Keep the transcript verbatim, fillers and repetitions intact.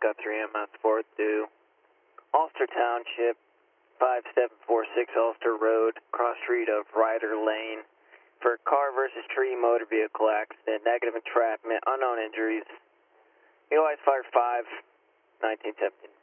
Guthrie M S four to Ulster Township, five seven four six Ulster Road, cross street of Ryder Lane, for car versus tree motor vehicle accident, negative entrapment, unknown injuries. Utilize Fire five, nineteen seventeen.